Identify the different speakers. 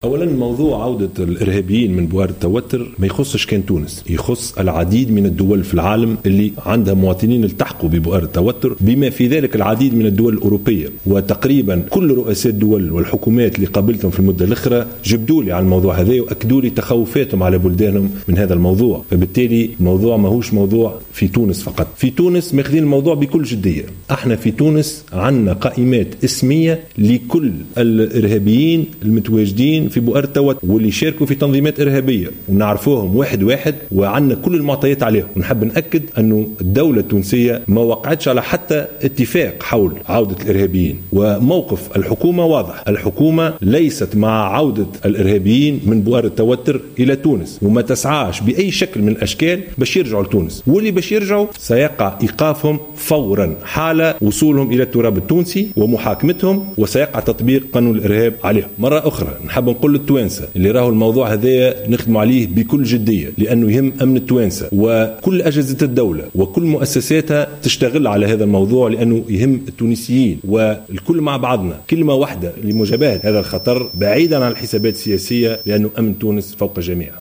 Speaker 1: أولا، موضوع عودة الإرهابيين من بؤر التوتر ما يخصش كان تونس، يخص العديد من الدول في العالم اللي عندها مواطنين التحقوا ببؤر التوتر، بما في ذلك العديد من الدول الأوروبية. وتقريبا كل رؤساء الدول والحكومات اللي قابلتهم في المدة الأخرى جبدوا لي على الموضوع هذا وأكدوا لي تخوفاتهم على بلدانهم من هذا الموضوع. فبالتالي الموضوع ما هوش موضوع في تونس فقط. في تونس ماخذين الموضوع بكل جدية. احنا في تونس عندنا قائمات اسمية لكل الإرهابيين المتواجدين في بؤر التوتر واللي شاركوا في تنظيمات إرهابية، ونعرفوهم واحد واحد وعندنا كل المعطيات عليهم. ونحب نأكد أنه الدولة التونسية ما وقعتش على حتى اتفاق حول عودة الإرهابيين، وموقف الحكومة واضح. الحكومة ليست مع عودة الإرهابيين من بؤر التوتر إلى تونس، وما تسعاش بأي شكل من الأشكال باش يرجعوا لتونس، واللي باش يرجعوا سيقع إيقافهم فورا حال وصولهم إلى التراب التونسي ومحاكمتهم، وسيقع تطبيق قانون الإرهاب عليهم. مرة أخرى نحب نقول للتوانسة اللي راهو الموضوع هذا نخدم عليه بكل جدية، لأنه يهم أمن التوانسة، وكل أجهزة الدولة وكل مؤسساتها تشتغل على هذا الموضوع، لأنه يهم التونسيين، والكل مع بعضنا كلمة واحدة لمجابهة هذا الخطر بعيدا عن الحسابات السياسية، لأنه أمن تونس فوق الجميع.